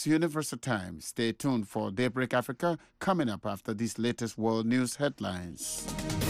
is Universal Time. Stay tuned for Daybreak Africa coming up after these latest world news headlines.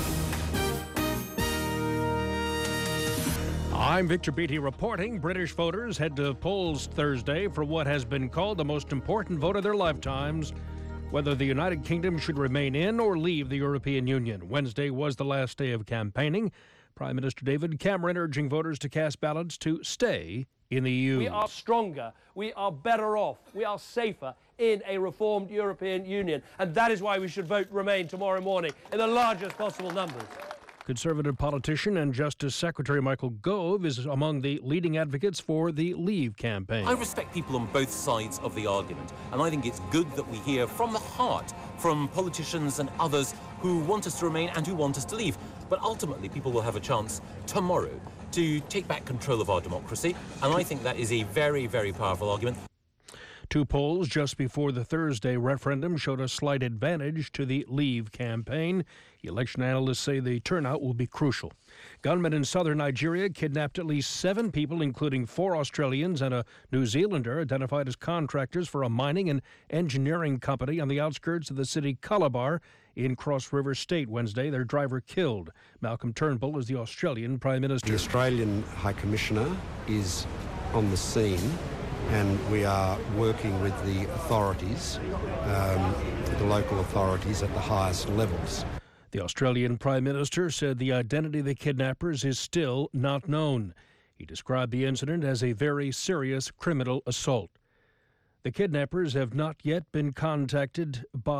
I'm Victor Beattie reporting. British voters head to polls Thursday for what has been called the most important vote of their lifetimes, whether the United Kingdom should remain in or leave the European Union. Wednesday was the last day of campaigning. Prime Minister David Cameron urging voters to cast ballots to stay in the EU. We are stronger, we are better off, we are safer in a reformed European Union. And that is why we should vote Remain tomorrow morning in the largest possible numbers. Conservative politician and Justice Secretary Michael Gove is among the leading advocates for the Leave campaign. I respect people on both sides of the argument, and I think it's good that we hear from the heart from politicians and others who want us to remain and who want us to leave. But ultimately, people will have a chance tomorrow to take back control of our democracy, and I think that is a very, very powerful argument. Two polls just before the Thursday referendum showed a slight advantage to the Leave campaign. Election analysts say the turnout will be crucial. Gunmen in southern Nigeria kidnapped at least 7 people, including 4 Australians and a New Zealander, identified as contractors for a mining and engineering company on the outskirts of the city Calabar in Cross River State Wednesday. Their driver killed. Malcolm Turnbull is the Australian Prime Minister. The Australian High Commissioner is on the scene, and we are working with the authorities, the local authorities at the highest levels. The Australian Prime Minister said the identity of the kidnappers is still not known. He described the incident as a very serious criminal assault. The kidnappers have not yet contacted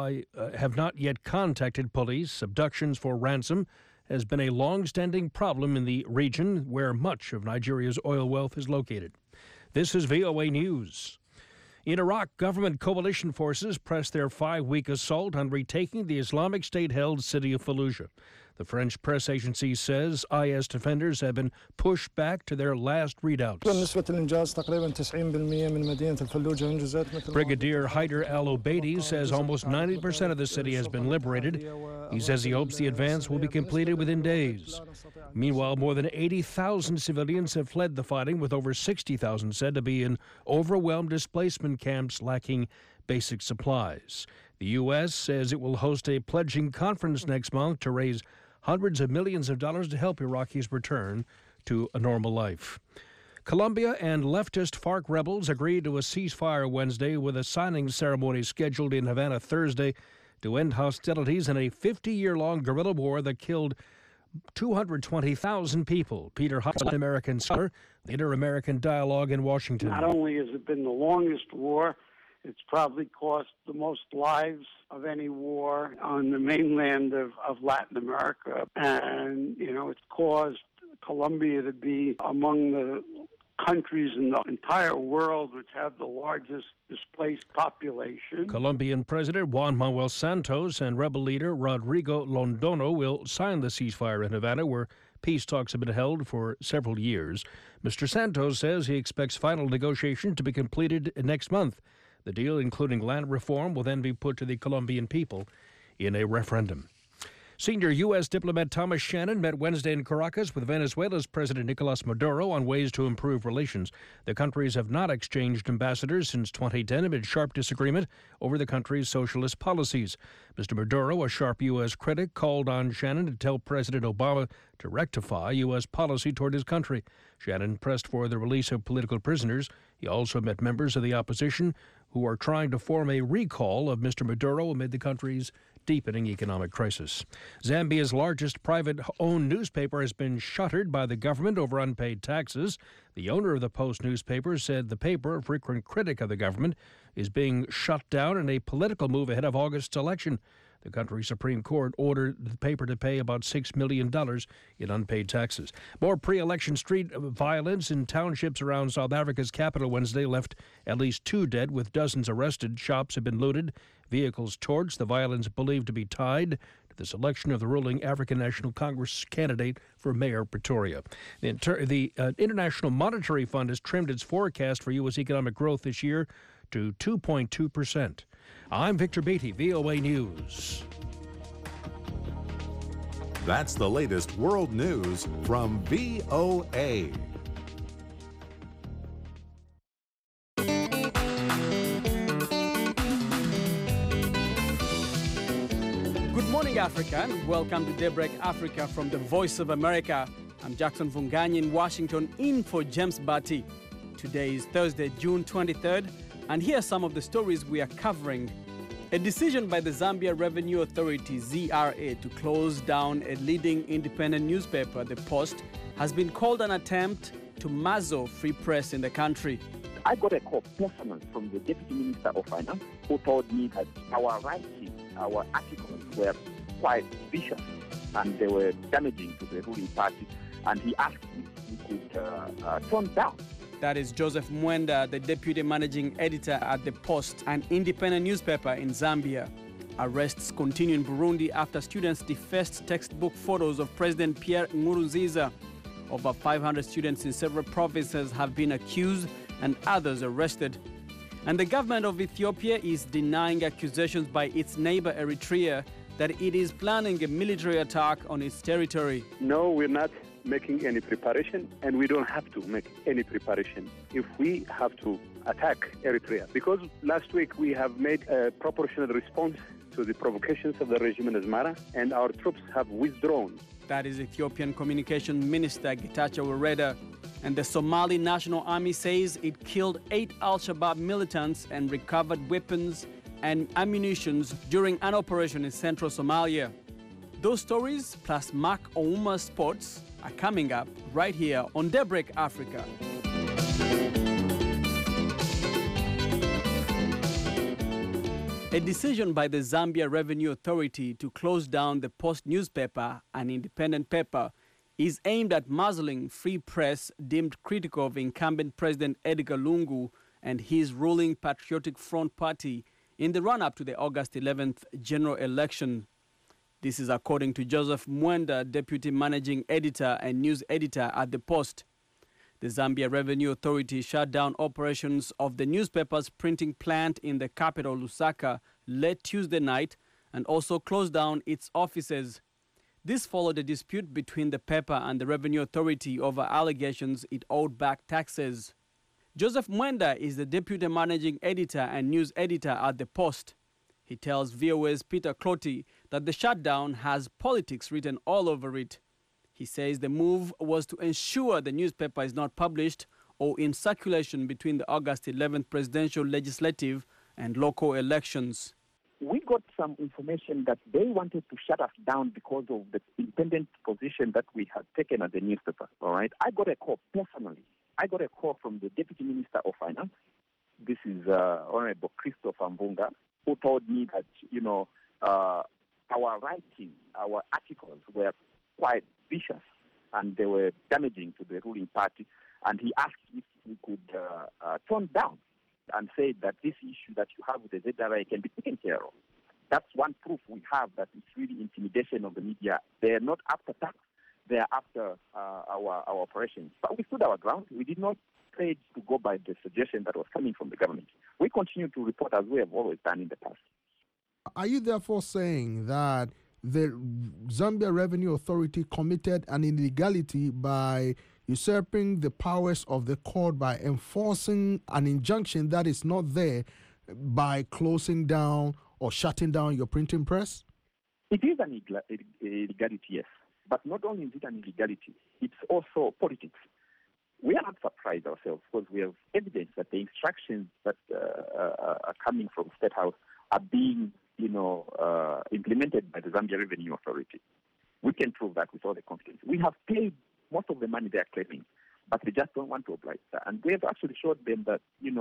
police. Abductions for ransom has been a long-standing problem in the region where much of Nigeria's oil wealth is located. This is VOA News. In Iraq, government coalition forces pressed their 5-week assault on retaking the Islamic State-held city of Fallujah. The French press agency says IS defenders have been pushed back to their last readouts. Brigadier Haider al-Obeidi says almost 90% of the city has been liberated. He says he hopes the advance will be completed within days. Meanwhile, more than 80,000 civilians have fled the fighting, with over 60,000 said to be in overwhelmed displacement camps lacking basic supplies. The U.S. says it will host a pledging conference next month to raise hundreds of millions of dollars to help Iraqis return to a normal life. Colombia and leftist FARC rebels agreed to a ceasefire Wednesday, with a signing ceremony scheduled in Havana Thursday to end hostilities in a 50-year-long guerrilla war that killed 220,000 people. Peter Hudson, American scholar, the Inter-American Dialogue in Washington. Not only has it been the longest war, it's probably cost the most lives of any war on the mainland of Latin America. And, it's caused Colombia to be among the countries in the entire world which have the largest displaced population. Colombian President Juan Manuel Santos and rebel leader Rodrigo Londono will sign the ceasefire in Havana, where peace talks have been held for several years. Mr. Santos says he expects final negotiation to be completed next month. The deal, including land reform, will then be put to the Colombian people in a referendum. Senior U.S. diplomat Thomas Shannon met Wednesday in Caracas with Venezuela's President Nicolas Maduro on ways to improve relations. The countries have not exchanged ambassadors since 2010 amid sharp disagreement over the country's socialist policies. Mr. Maduro, a sharp U.S. critic, called on Shannon to tell President Obama to rectify U.S. policy toward his country. Shannon pressed for the release of political prisoners. He also met members of the opposition who are trying to form a recall of Mr. Maduro amid the country's deepening economic crisis. Zambia's largest private-owned newspaper has been shuttered by the government over unpaid taxes. The owner of the Post newspaper said the paper, a frequent critic of the government, is being shut down in a political move ahead of August's election. The country's Supreme Court ordered the paper to pay about $6 million in unpaid taxes. More pre-election street violence in townships around South Africa's capital Wednesday left at least 2 dead, with dozens arrested. Shops have been looted, vehicles torched. The violence believed to be tied to the selection of the ruling African National Congress candidate for mayor of Pretoria. The International Monetary Fund has trimmed its forecast for U.S. economic growth this year to 2.2%. I'm Victor Beattie, VOA News. That's the latest world news from VOA. morning, Africa, and welcome to Daybreak Africa from the Voice of America. I'm Jackson Vunganyi in Washington, in for James Batty. Today is Thursday, June 23rd, and here are some of the stories we are covering. A decision by the Zambia Revenue Authority, ZRA, to close down a leading independent newspaper, The Post, has been called an attempt to muzzle free press in the country. I got a call personally from the Deputy Minister of Finance who told me that our writing, our articles were quite vicious and they were damaging to the ruling party, and he asked if we could tone down. That is Joseph Mwenda, the Deputy Managing Editor at The Post, an independent newspaper in Zambia. Arrests continue in Burundi after students defaced textbook photos of President Pierre Nkurunziza. Over 500 students in several provinces have been accused and others arrested. And the government of Ethiopia is denying accusations by its neighbor Eritrea that it is planning a military attack on its territory. No, we're not making any preparation, and we don't have to make any preparation if we have to attack Eritrea. Because last week we have made a proportional response to the provocations of the regime in Asmara, and our troops have withdrawn. That is Ethiopian Communication Minister Getachew Reda. And the Somali National Army says it killed 8 Al-Shabaab militants and recovered weapons and ammunition during an operation in central Somalia. Those stories, plus Mark Ouma Sports, are coming up right here on Daybreak Africa. A decision by the Zambia Revenue Authority to close down the Post newspaper, an independent paper, is aimed at muzzling free press deemed critical of incumbent President Edgar Lungu and his ruling Patriotic Front Party in the run-up to the August 11th general election. This is according to Joseph Mwenda, Deputy Managing Editor and News Editor at The Post. The Zambia Revenue Authority shut down operations of the newspaper's printing plant in the capital, Lusaka, late Tuesday night, and also closed down its offices. This followed a dispute between the paper and the Revenue Authority over allegations it owed back taxes. Joseph Mwenda is the Deputy Managing Editor and News Editor at The Post. He tells VOA's Peter Clotty that the shutdown has politics written all over it. He says the move was to ensure the newspaper is not published or in circulation between the August 11th presidential, legislative and local elections. We got some information that they wanted to shut us down because of the independent position that we had taken as a newspaper, all right? I got a call personally. I got a call from the Deputy Minister of Finance. This is Honorable Christopher Mbunga, who told me that, our writing, our articles were quite vicious and they were damaging to the ruling party. And he asked if we could tone down and said that this issue that you have with the ZRA can be taken care of. That's one proof we have that it's really intimidation of the media. They're not after tax, they're after our operations. But we stood our ground. We did not trade to go by the suggestion that was coming from the government. We continue to report as we have always done in the past. Are you therefore saying that the Zambia Revenue Authority committed an illegality by usurping the powers of the court by enforcing an injunction that is not there by closing down or shutting down your printing press? It is an illegality, yes. But not only is it an illegality, it's also politics. We are not surprised ourselves because we have evidence that the instructions that are coming from State House are being, implemented by the Zambia Revenue Authority. We can prove that with all the confidence. We have paid most of the money they are claiming, but they just don't want to oblige that. And we have actually showed them that,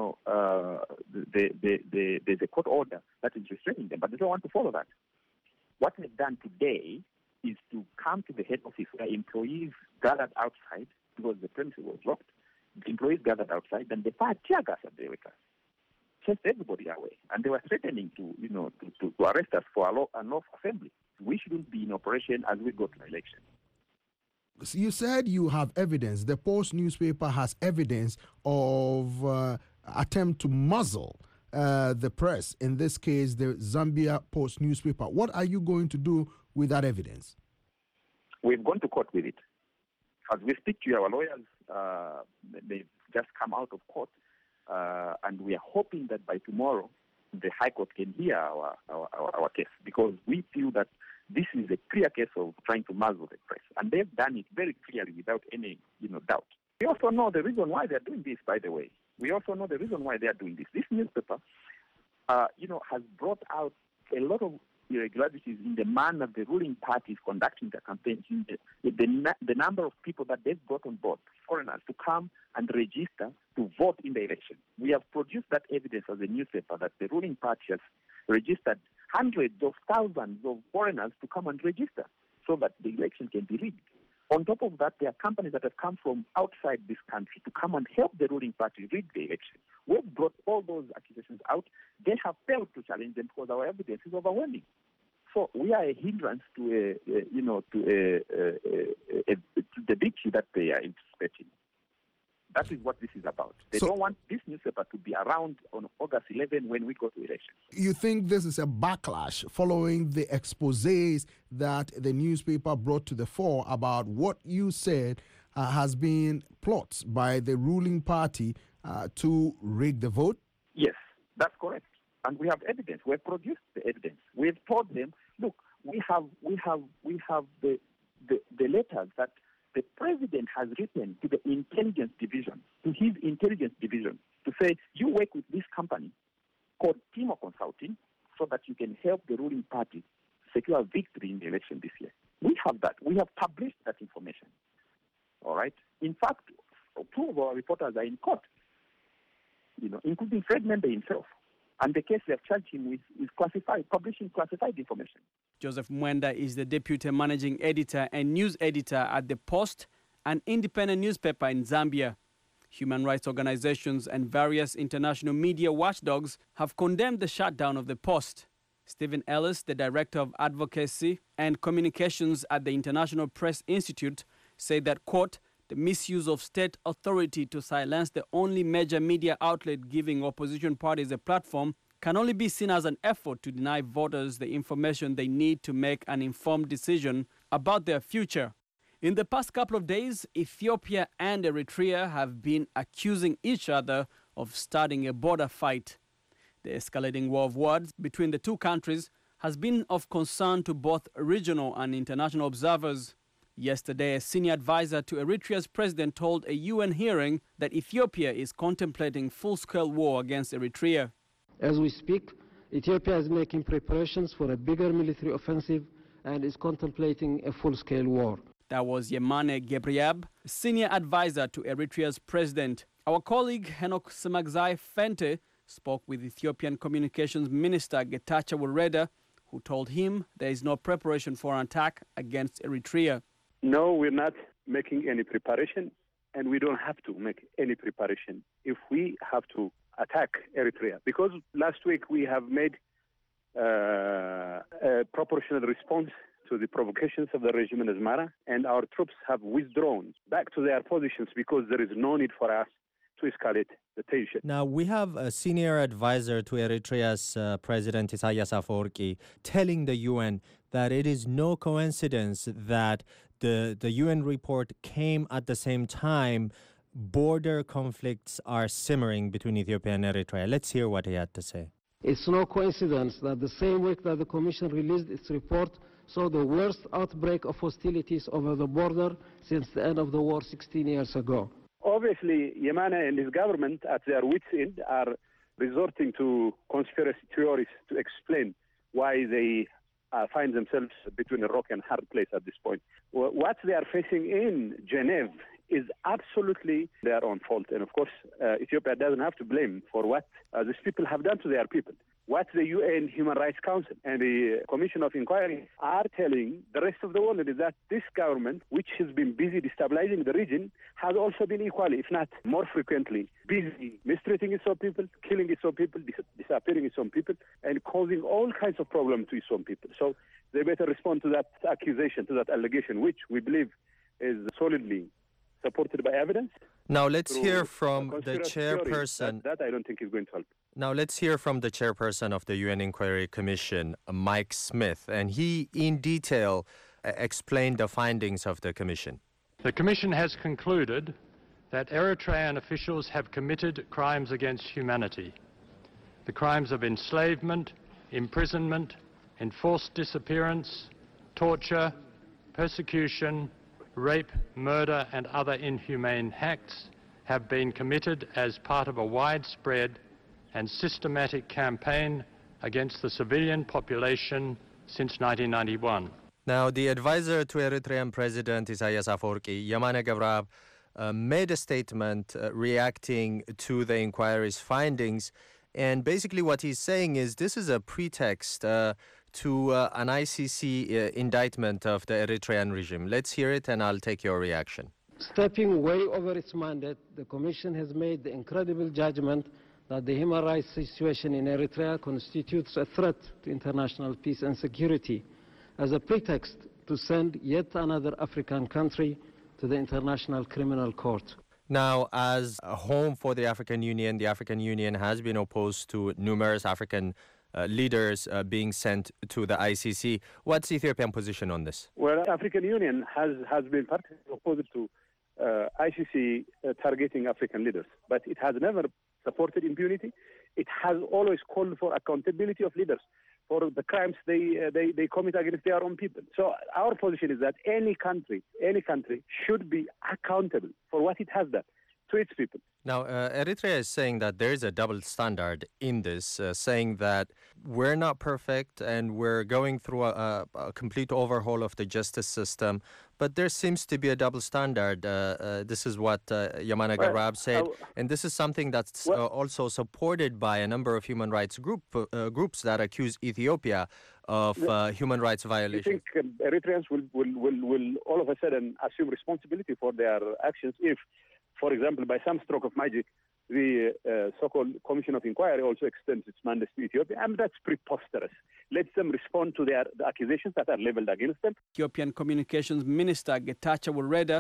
there's a court order that is restraining them, but they don't want to follow that. What they've done today is to come to the head office where employees gathered outside because the premises was locked. The employees gathered outside and they fired tear gas at the workers, chased everybody away, and they were threatening to arrest us for an off assembly. We shouldn't be in operation as we go to the election. You said you have evidence. The Post newspaper has evidence of attempt to muzzle the press, in this case, the Zambia Post newspaper. What are you going to do with that evidence? We've gone to court with it. As we speak to our lawyers, they've just come out of court, and we are hoping that by tomorrow, the High Court can hear our case, because we feel that this is a clear case of trying to muzzle the press. And they've done it very clearly without any doubt. We also know the reason why they're doing this, by the way. We also know the reason why they are doing this. This newspaper, has brought out a lot of irregularities in the manner the ruling party is conducting their campaigns, the number of people that they've brought on board, foreigners, to come and register to vote in the election. We have produced that evidence as a newspaper that the ruling party has registered hundreds of thousands of foreigners to come and register so that the election can be rigged. On top of that, there are companies that have come from outside this country to come and help the ruling party rig the election. We've brought all those accusations out. They have failed to challenge them because our evidence is overwhelming. So we are a hindrance to the victory that they are anticipating. That is what this is about. They don't want this newspaper to be around on August 11 when we go to elections. You think this is a backlash following the exposés that the newspaper brought to the fore about what you said has been plots by the ruling party to rig the vote? Yes, that's correct. And we have evidence. We have produced the evidence. We have told them, look, we have the letters that the president has written to the intelligence division, to his intelligence division, to say, you work with this company called Timo Consulting so that you can help the ruling party secure victory in the election this year. We have that. We have published that information. All right? In fact, two of our reporters are in court, including Fred Membe himself. And the case they have charged him with is publishing classified information. Joseph Mwenda is the deputy managing editor and news editor at The Post, an independent newspaper in Zambia. Human rights organizations and various international media watchdogs have condemned the shutdown of The Post. Stephen Ellis, the director of advocacy and communications at the International Press Institute, said that, quote, the misuse of state authority to silence the only major media outlet giving opposition parties a platform can only be seen as an effort to deny voters the information they need to make an informed decision about their future. In the past couple of days, Ethiopia and Eritrea have been accusing each other of starting a border fight. The escalating war of words between the two countries has been of concern to both regional and international observers. Yesterday, a senior advisor to Eritrea's president told a UN hearing that Ethiopia is contemplating full-scale war against Eritrea. As we speak, Ethiopia is making preparations for a bigger military offensive and is contemplating a full-scale war. That was Yemane Gebreyab, senior advisor to Eritrea's president. Our colleague Henok Semagzai Fente spoke with Ethiopian Communications Minister Getachew Reda, who told him there is no preparation for an attack against Eritrea. No, we're not making any preparation, and we don't have to make any preparation if we have to attack Eritrea. Because last week we have made a proportional response to the provocations of the regime in Asmara, and our troops have withdrawn back to their positions because there is no need for us to escalate the tension. Now, we have a senior advisor to Eritrea's President Isaias Afwerki telling the UN that it is no coincidence that the UN report came at the same time border conflicts are simmering between Ethiopia and Eritrea. Let's hear what he had to say. It's no coincidence that the same week that the Commission released its report saw the worst outbreak of hostilities over the border since the end of the war 16 years ago. Obviously, Yemane and his government, at their wits' end, are resorting to conspiracy theories to explain why they find themselves between a rock and hard place at this point. What they are facing in Geneva is absolutely their own fault. And of course, Ethiopia doesn't have to blame for what these people have done to their people. What the UN Human Rights Council and the Commission of Inquiry are telling the rest of the world is that this government, which has been busy destabilizing the region, has also been equally, if not more frequently, busy mistreating its own people, killing its own people, disappearing its own people, and causing all kinds of problems to its own people. So they better respond to that accusation, to that allegation, which we believe is solidly supported by evidence. Now let's hear from the chairperson. That I don't think is going to help. Now let's hear from the chairperson of the UN Inquiry Commission, Mike Smith, and he in detail explained the findings of the commission. The commission has concluded that Eritrean officials have committed crimes against humanity. The crimes of enslavement, imprisonment, enforced disappearance, torture, persecution, rape, murder and other inhumane acts have been committed as part of a widespread and systematic campaign against the civilian population since 1991. Now, the advisor to Eritrean President Isaias Afwerki, Yamane Gabrab, made a statement reacting to the inquiry's findings. And basically what he's saying is this is a pretext to an ICC indictment of the Eritrean regime. Let's hear it and I'll take your reaction. Stepping way over its mandate, the Commission has made the incredible judgment that the human rights situation in Eritrea constitutes a threat to international peace and security as a pretext to send yet another African country to the International Criminal Court. Now, as a home for the African Union has been opposed to numerous African leaders being sent to the ICC. What's the Ethiopian position on this? Well, the African Union has been particularly opposed to ICC targeting African leaders, but it has never supported impunity. It has always called for accountability of leaders for the crimes they commit against their own people. So our position is that any country should be accountable for what it has done to its people. Now, Eritrea is saying that there is a double standard in this, saying that we're not perfect and we're going through a complete overhaul of the justice system, but there seems to be a double standard. This is what Yamane Gabrab said, and this is something that's also supported by a number of human rights groups that accuse Ethiopia of human rights violations. You think Eritreans will all of a sudden assume responsibility for their actions if, for example, by some stroke of magic, the so-called Commission of Inquiry also extends its mandate to Ethiopia? I mean, that's preposterous. Let them respond to the accusations that are leveled against them. Ethiopian Communications Minister Getachew Reda.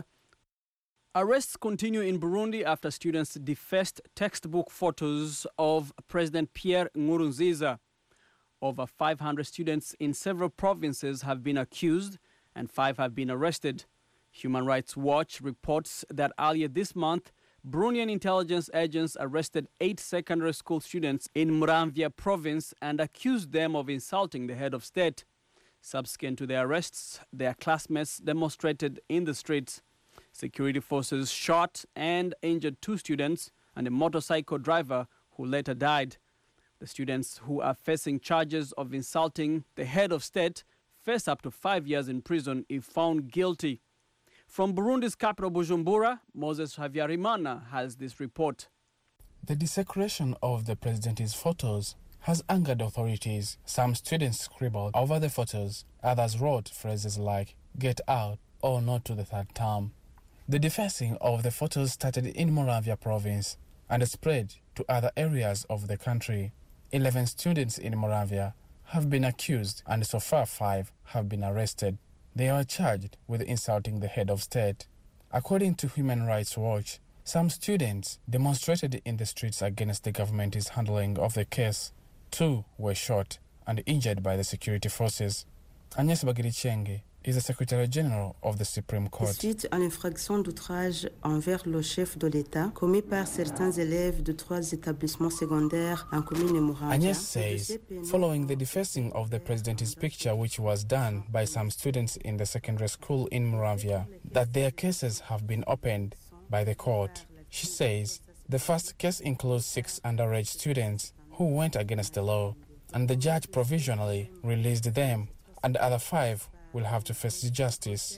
Arrests continue in Burundi after students defaced textbook photos of President Pierre Nkurunziza. Over 500 students in several provinces have been accused and 5 have been arrested. Human Rights Watch reports that earlier this month, Burundian intelligence agents arrested 8 secondary school students in Muramvya province and accused them of insulting the head of state. Subsequent to their arrests, their classmates demonstrated in the streets. Security forces shot and injured 2 students and a motorcycle driver who later died. The students who are facing charges of insulting the head of state face up to 5 years in prison if found guilty. From Burundi's capital, Bujumbura, Moses Havyarimana has this report. The desecration of the president's photos has angered authorities. Some students scribbled over the photos. Others wrote phrases like, "Get out," or "Not to the third term." The defacing of the photos started in Muramvya province and spread to other areas of the country. 11 students in Muramvya have been accused and so far 5 have been arrested. They are charged with insulting the head of state. According to Human Rights Watch, some students demonstrated in the streets against the government's handling of the case. 2 were shot and injured by the security forces. Agnès Bagirichenge is the Secretary General of the Supreme Court. Suite à l'infraction d'outrage envers le chef de l'État commis par certains élèves de 3 établissements secondaires en commune Muramvya. Agnès says, following the defacing of the president's picture, which was done by some students in the secondary school in Muramvya, that their cases have been opened by the court. She says the first case includes 6 underage students who went against the law, and the judge provisionally released them, and the other 5 will have to face justice.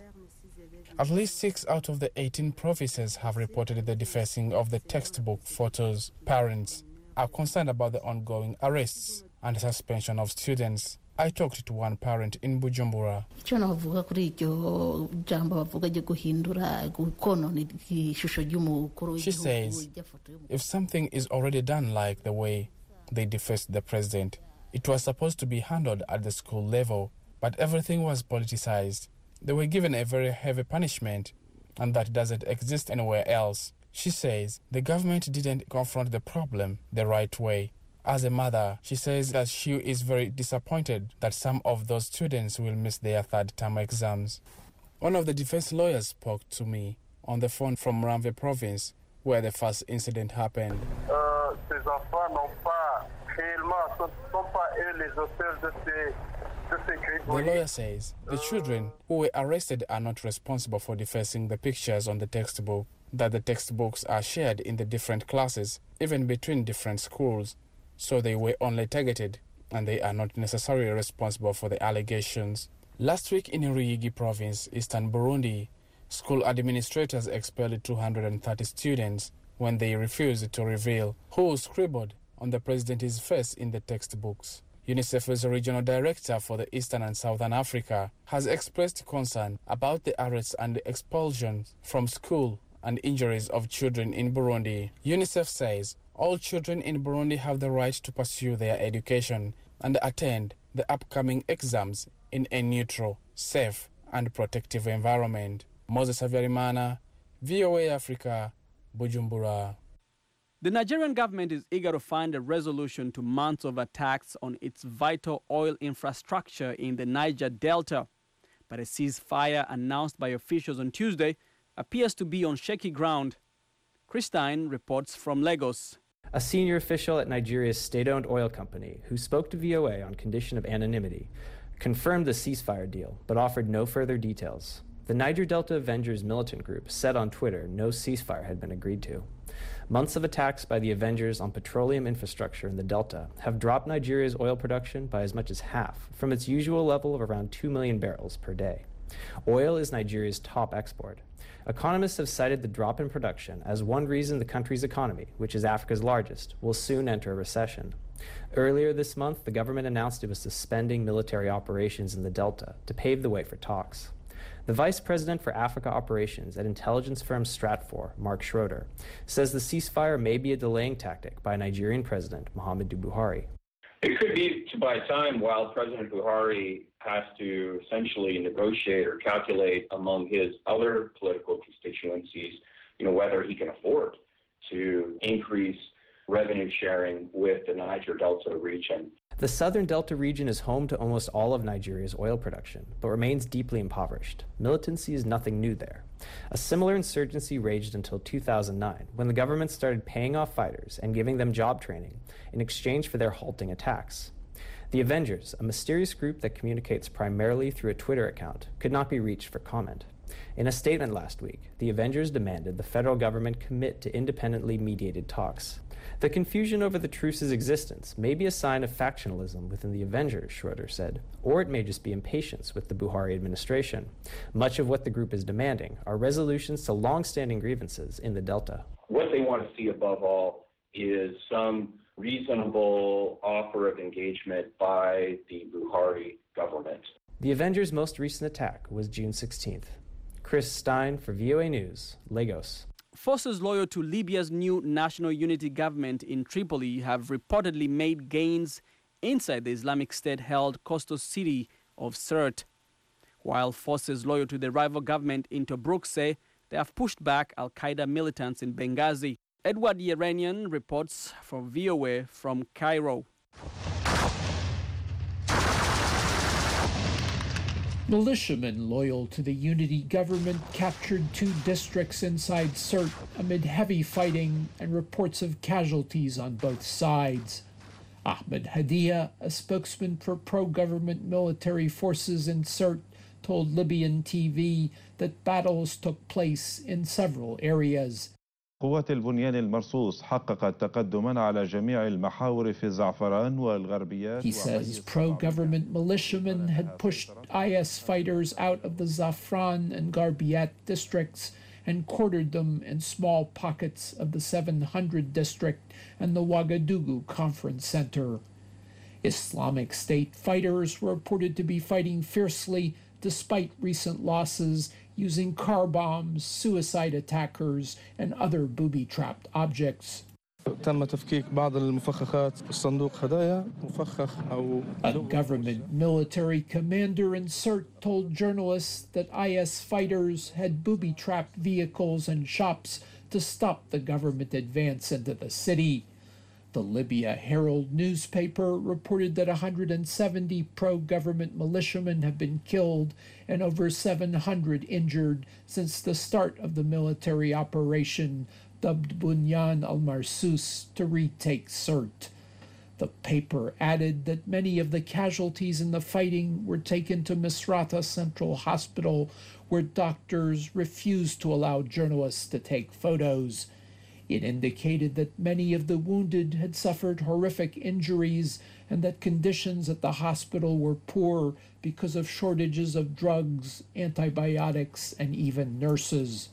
At least 6 out of the 18 provinces have reported the defacing of the textbook photos. Parents are concerned about the ongoing arrests and suspension of students. I talked to one parent in Bujumbura. She says, if something is already done like the way they defaced the president, it was supposed to be handled at the school level, but everything was politicized. They were given a very heavy punishment, and that doesn't exist anywhere else. She says the government didn't confront the problem the right way. As a mother, she says that she is very disappointed that some of those students will miss their 3rd term exams. One of the defense lawyers spoke to me on the phone from Muramvya province, where the first incident happened. Ces enfants n'ont pas réellement, sont pas eux les auteurs de ces The lawyer says the children who were arrested are not responsible for defacing the pictures on the textbook, that the textbooks are shared in the different classes, even between different schools, so they were only targeted and they are not necessarily responsible for the allegations. Last week in Ruyigi province, eastern Burundi, school administrators expelled 230 students when they refused to reveal who scribbled on the president's face in the textbooks. UNICEF's regional director for the Eastern and Southern Africa has expressed concern about the arrests and the expulsions from school and injuries of children in Burundi. UNICEF says all children in Burundi have the right to pursue their education and attend the upcoming exams in a neutral, safe, and protective environment. Moses Havyarimana, VOA Africa, Bujumbura. The Nigerian government is eager to find a resolution to months of attacks on its vital oil infrastructure in the Niger Delta. But a ceasefire announced by officials on Tuesday appears to be on shaky ground. Christine reports from Lagos. A senior official at Nigeria's state-owned oil company, who spoke to VOA on condition of anonymity, confirmed the ceasefire deal, but offered no further details. The Niger Delta Avengers militant group said on Twitter no ceasefire had been agreed to. Months of attacks by the Avengers on petroleum infrastructure in the Delta have dropped Nigeria's oil production by as much as half, from its usual level of around 2 million barrels per day. Oil is Nigeria's top export. Economists have cited the drop in production as one reason the country's economy, which is Africa's largest, will soon enter a recession. Earlier this month, the government announced it was suspending military operations in the Delta to pave the way for talks. The vice president for Africa operations at intelligence firm Stratfor, Mark Schroeder, says the ceasefire may be a delaying tactic by Nigerian President Muhammadu Buhari. It could be to buy time while President Buhari has to essentially negotiate or calculate among his other political constituencies, whether he can afford to increase revenue sharing with the Niger Delta region. The southern Delta region is home to almost all of Nigeria's oil production, but remains deeply impoverished. Militancy is nothing new there. A similar insurgency raged until 2009, when the government started paying off fighters and giving them job training in exchange for their halting attacks. The Avengers, a mysterious group that communicates primarily through a Twitter account, could not be reached for comment. In a statement last week, the Avengers demanded the federal government commit to independently mediated talks. The confusion over the truce's existence may be a sign of factionalism within the Avengers, Schroeder said, or it may just be impatience with the Buhari administration. Much of what the group is demanding are resolutions to long-standing grievances in the Delta. What they want to see above all is some reasonable offer of engagement by the Buhari government. The Avengers' most recent attack was June 16th. Chris Stein for VOA News, Lagos. Forces loyal to Libya's new national unity government in Tripoli have reportedly made gains inside the Islamic State-held coastal city of Sirte, while forces loyal to the rival government in Tobruk say they have pushed back al-Qaeda militants in Benghazi. Edward Yeranian reports for VOA from Cairo. Militiamen loyal to the unity government captured 2 districts inside Sirte amid heavy fighting and reports of casualties on both sides. Ahmed Hadia, a spokesman for pro-government military forces in Sirte, told Libyan TV that battles took place in several areas. قوات البنيان المرصوص حققت تقدما على جميع المحاور في الزعفران والغربيات. He says pro-government militiamen had pushed IS fighters out of the Zafran and Garbiyat districts and quartered them in small pockets of the 700 district and the Ouagadougou Conference Center. Islamic State fighters were reported to be fighting fiercely despite recent losses, using car bombs, suicide attackers, and other booby-trapped objects. A government military commander in Sirte told journalists that IS fighters had booby-trapped vehicles and shops to stop the government advance into the city. The Libya Herald newspaper reported that 170 pro-government militiamen have been killed and over 700 injured since the start of the military operation dubbed Bunyan al-Marsus to retake Sirte. The paper added that many of the casualties in the fighting were taken to Misrata Central Hospital, where doctors refused to allow journalists to take photos. It indicated that many of the wounded had suffered horrific injuries and that conditions at the hospital were poor because of shortages of drugs, antibiotics, and even nurses.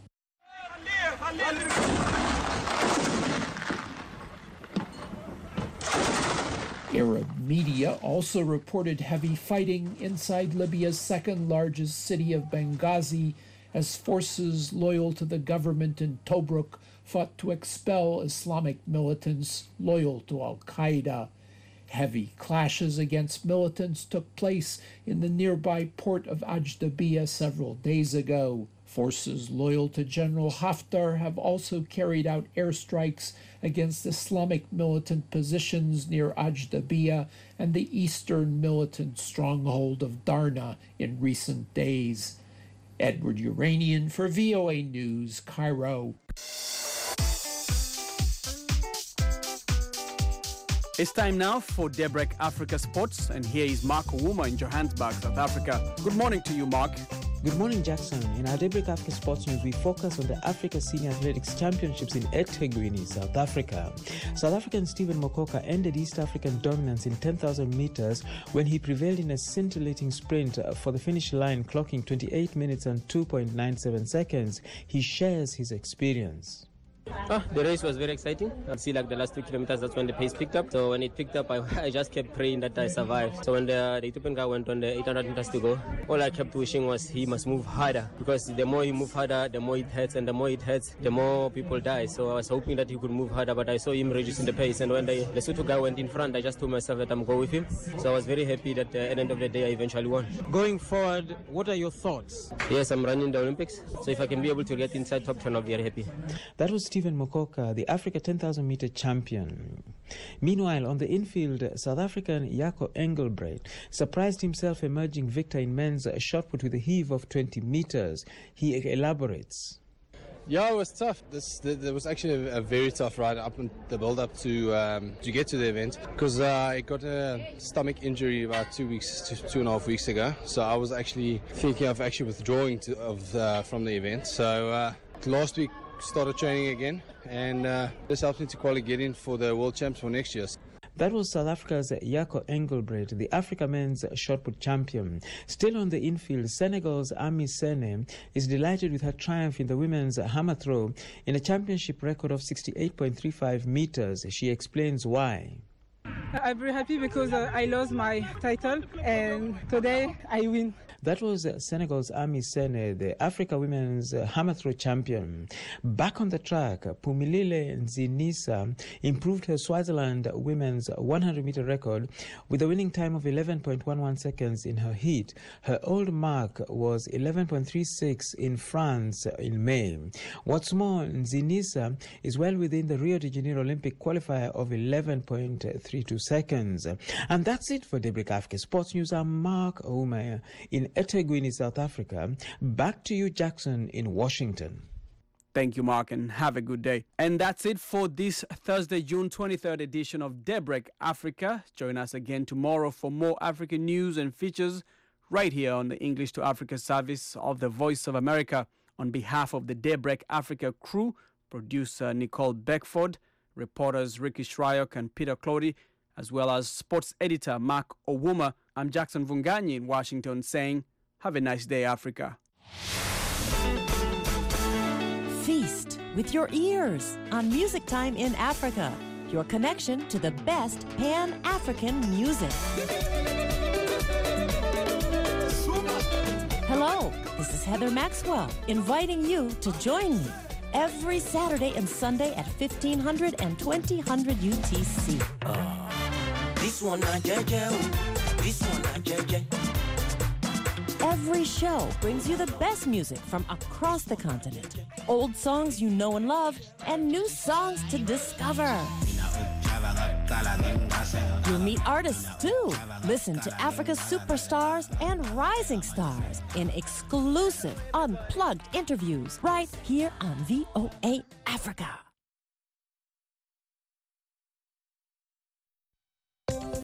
Arab media also reported heavy fighting inside Libya's second-largest city of Benghazi as forces loyal to the government in Tobruk fought to expel Islamic militants loyal to al-Qaeda. Heavy clashes against militants took place in the nearby port of Ajdabiya several days ago. Forces loyal to General Haftar have also carried out airstrikes against Islamic militant positions near Ajdabiya and the eastern militant stronghold of Darna in recent days. Edward Uranian for VOA News, Cairo. It's time now for Daybreak Africa Sports, and here is Mark Owooma in Johannesburg, South Africa. Good morning to you, Mark. Good morning, Jackson. In our Daybreak Africa Sports News, we focus on the Africa Senior Athletics Championships in eThekwini, South Africa. South African Stephen Mokoka ended East African dominance in 10,000 meters when he prevailed in a scintillating sprint for the finish line, clocking 28 minutes and 2.97 seconds. He shares his experience. The race was very exciting. I see like the last 2 kilometers, that's when the pace picked up. So when it picked up, I just kept praying that I survived. So when the Ethiopian guy went on the 800 meters to go, all I kept wishing was he must move harder, because the more he moved harder, the more it hurts, and the more it hurts, the more people die. So I was hoping that he could move harder, but I saw him reducing the pace. And when the Lesotho guy went in front, I just told myself that I'm going with him. So I was very happy that at the end of the day, I eventually won. Going forward, what are your thoughts? Yes, I'm running the Olympics. So if I can be able to get inside top 10, I'll be very happy. That was Stephen Mokoka, the Africa 10,000 meter champion. Meanwhile, on the infield, South African Jaco Engelbrecht surprised himself emerging victor in men's shot put with a heave of 20 meters. He elaborates. Yeah, it was tough. There was actually a very tough ride up in the build-up to get to the event, because I got a stomach injury about 2.5 weeks ago. So I was actually thinking of withdrawing from the event. So last week started training again, and this helped me to qualify get in for the World Champs for next year. That was South Africa's Jaco Engelbrecht, the Africa men's shot put champion. Still on the infield, Senegal's Ami Sene is delighted with her triumph in the women's hammer throw in a championship record of 68.35 meters. She explains why. I'm very happy because I lost my title, and today I win. That was Senegal's Ami Sene, the Africa Women's Hammer Throw champion. Back on the track, Pumilile Nzinisa improved her Swaziland Women's 100-meter record with a winning time of 11.11 seconds in her heat. Her old mark was 11.36 in France in May. What's more, Nzinisa is well within the Rio de Janeiro Olympic qualifier of 11.32 seconds. And that's it for Daybreak Africa Sports News. I'm Mark Owooma in eThekwini, South Africa. Back to you, Jackson, in Washington. Thank you, Mark, and have a good day. And that's it for this Thursday, June 23rd edition of Daybreak Africa. Join us again tomorrow for more African news and features right here on the English to Africa service of the Voice of America. On behalf of the Daybreak Africa crew, producer Nicole Beckford, reporters Ricky Shryock and Peter Clody, as well as sports editor Mark Owooma, I'm Jackson Vunganyi in Washington saying, have a nice day, Africa. Feast with your ears on Music Time in Africa, your connection to the best Pan-African music. Hello, this is Heather Maxwell, inviting you to join me every Saturday and Sunday at 1500 and 2000 UTC. This one not JJ. This one not JJ. Every show brings you the best music from across the continent. Old songs you know and love, and new songs to discover. You'll meet artists too. Listen to Africa's superstars and rising stars in exclusive, unplugged interviews right here on VOA Africa.